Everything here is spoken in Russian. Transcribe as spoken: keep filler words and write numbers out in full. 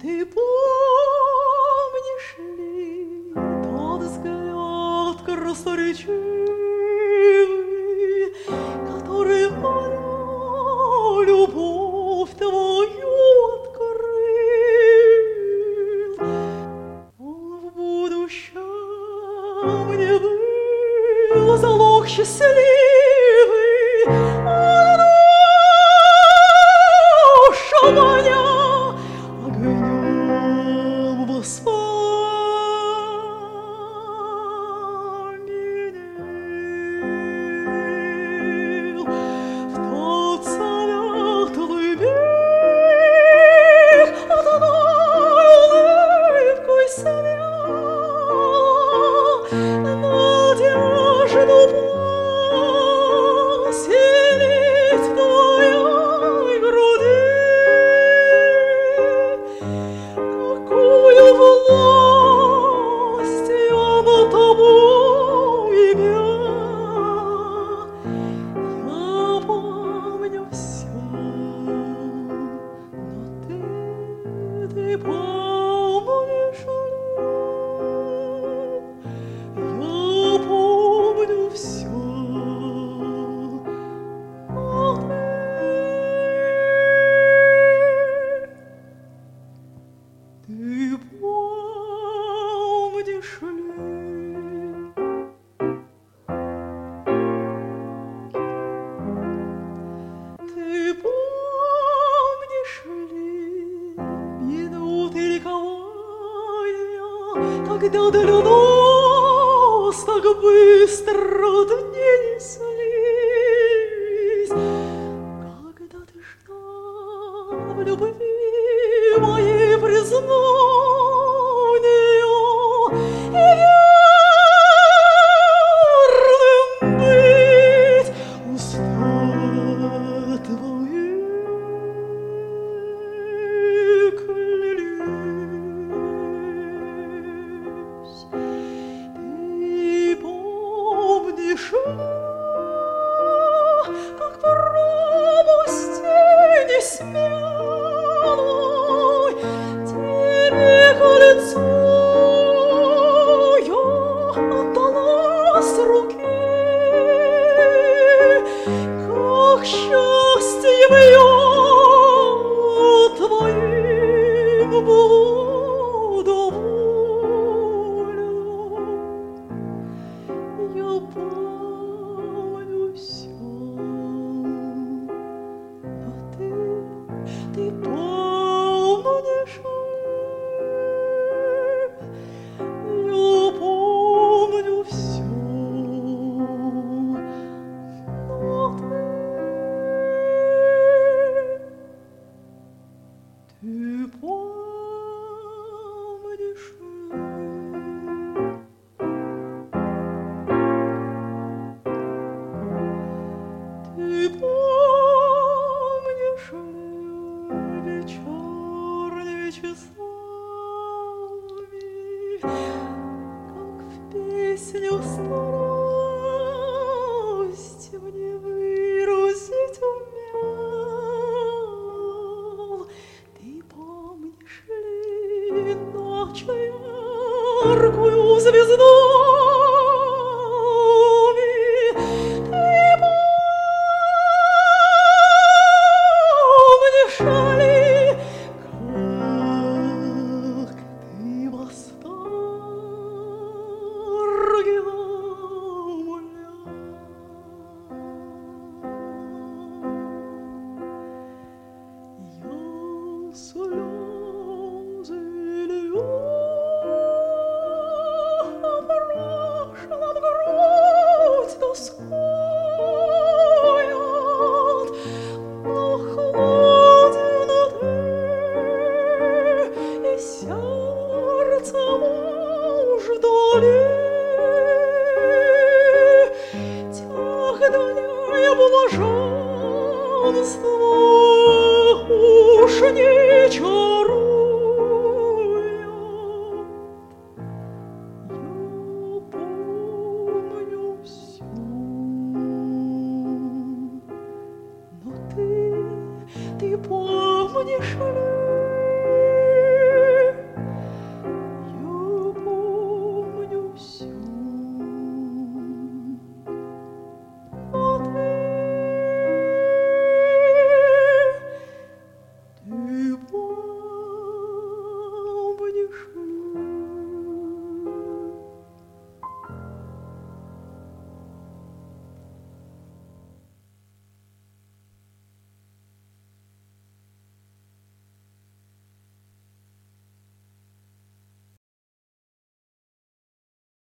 Ты помнишь ли тот взгляд красноречивый, который моя любовь твою открыл? Он в будущем мне был залог счастливый, он душу моя огнем воспламенил. В тот светлый миг одной улыбкой свел надежду поселить в твоей груди. Какую власть я над тобой имел, я помню всё, но ты, ты помнишь ли? Я помню всё, но ты. Ты помнишь ли? Ты помнишь ли минуты ликования, когда для нас так быстро дни неслись, когда ты ждал в любви моей признания, и верным быть уста твои клялись. Ты помнишь ли, как по робости несмелой тебе кольцо я отдала с руки, как счастьем я твоим была довольна. Я помню всё, но ты, ты помнишь ли? Я помню всё, но ты, ты помнишь ли? Ты помнишь ли вечерними часами, как в песню страсть мне выразить умел? Ты помнишь ли ночь яркую звездами? Ты помнишь ли, как ты в восторге умолял? Я слезы лью, опрошена в грудь тоскует, но холоден ты, и сердце уж вдали. Тяготня блаженства уж не чарует. Я помню всё, но ты, ты помнишь ли?